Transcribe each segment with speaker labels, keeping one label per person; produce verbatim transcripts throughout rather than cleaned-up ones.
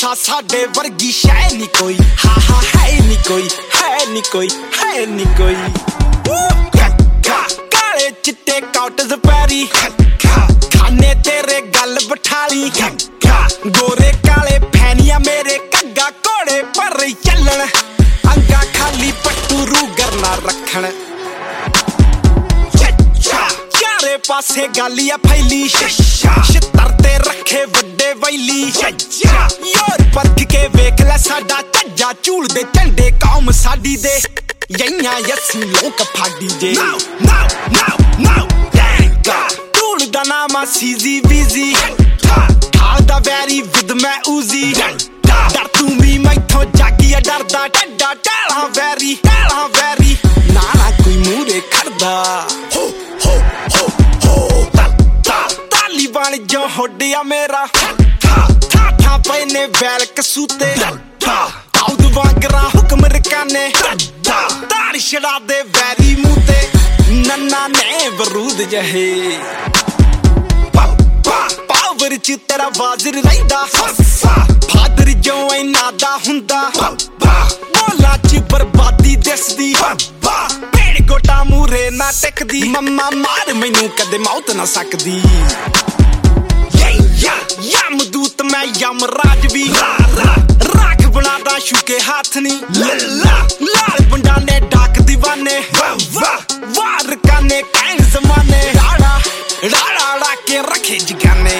Speaker 1: मासा साडे वर्गी शै नी कोई हा हा है नी कोई है नी कोई है नी कोई काले चिट्टे काउटस पैरी खाने तेरे गल बठाली गोरे काले फैनिया मेरे कग्गा घोड़े पर चलन अंगा खाली पट्टू रूगर ना रखन चारे पासे गालिया फैली छितर ते रखे वड्डे वैली योर परख के वेख लै साडा झज्जा झूल दे झंडे कौम साडी दे यइयां यस्सी लोक फाडी जे टूल दा नाम सीजी बीजी ठाल दा वैरी विद मैं उजी डर तू भी मैथों जागिया डरदा डड्डा टाला वैरी टाला वैरी नाला कोई मूरे खड़दा हो हो हो हो तालीबान जो होडिया मेरा ठा ठा पे ने बैल कसूते दाऊद वांगरा हुक्म रकाने ताड़ी छड़ा दे वैरी मूते नन्ना ने बरूद जहे पावर च तेरा वाजिर रहिंदा फादर जो इना दा हुंदा बोला च बर्बादी दसदी भेड़ गोटा मूरे ना टिकदी मम्मा मार मैनू कदे मौत ना सकदी यमदूत मैं यमराज भी राख बनादा शुके हाथ नी लाल बंडा ने डाक दीवाने वार काने कैन जमाने राड़ा राड़ा ला के रखे जगाने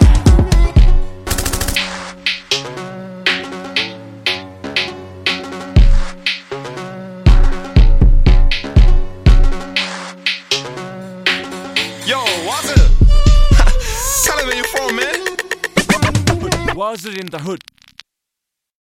Speaker 2: Yo, Wazir! Tell him where you from, man.
Speaker 3: Wazir in the hood.